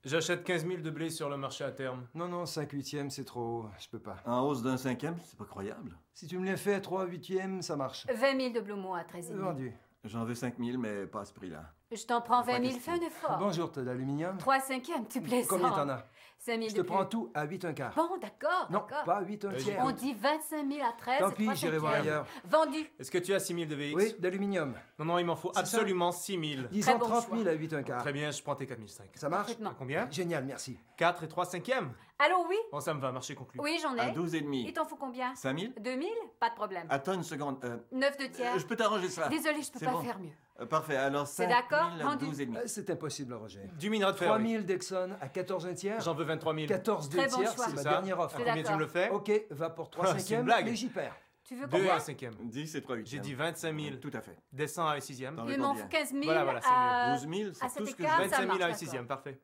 J'achète 15 000 de blé sur le marché à terme. Non, 5/8, c'est trop haut. Je peux pas. En hausse d'un cinquième, c'est pas croyable. Si tu me les fais à 3/8, ça marche. 20 000 de Bloumont à 13 000. Vendu. J'en veux 5 000, mais pas à ce prix-là. Je t'en prends Pas 20 000, question. fais un effort. Bonjour, t'as d'aluminium? 3/5, tu plaisantes. Combien t'en as? 5 000 Je de te plus. prends tout à 8/4. Bon, d'accord, Non, d'accord. pas 8/3. On dit 25 000 à 13. Tant pis, 3/5. j'irai voir ailleurs. Vendu. Est-ce que tu as 6 000 de VX? Oui, d'aluminium. Non, il m'en faut C'est absolument 6 000. Disons bon 30 choix. 000 à 8/4. Très bien, je prends tes 4 500. Ça marche? Parfaitement. Combien? Génial, merci. 4 et 3 cinquièmes. Allô, oui? Bon, ça me va, marché conclu. Oui, j'en À ai. 12 et demi. Il t'en faut combien? 5 000? 2 000? Pas de problème. Attends une seconde. 9 de tiers. Je peux t'arranger ça. Désolée, je peux C'est pas bon. faire mieux. Parfait, alors C'est 5 d'accord, 000 à vendu. 12 et demi. C'est impossible, Roger. Du minerai de fer. 3 oui. 000 d'Exxon à 14/1. J'en veux 23 000. 14 Très bon tiers, choix. c'est ma Ça. dernière offre. À C'est combien tu me le fais? Ok, va pour 3 Ah, c'est une cinquièmes, blague. mais j'y perds. Tu veux 2 combien? à 5e. 10 et 3 J'ai huitièmes. dit 25 000. Tout à fait. Descends à 6e. T'en Il veux m'en combien? faut 15 000 Voilà, c'est à... 12 000, à c'est tout cet ce que écart, je... ça 25 000 à marche, 6e, parfait.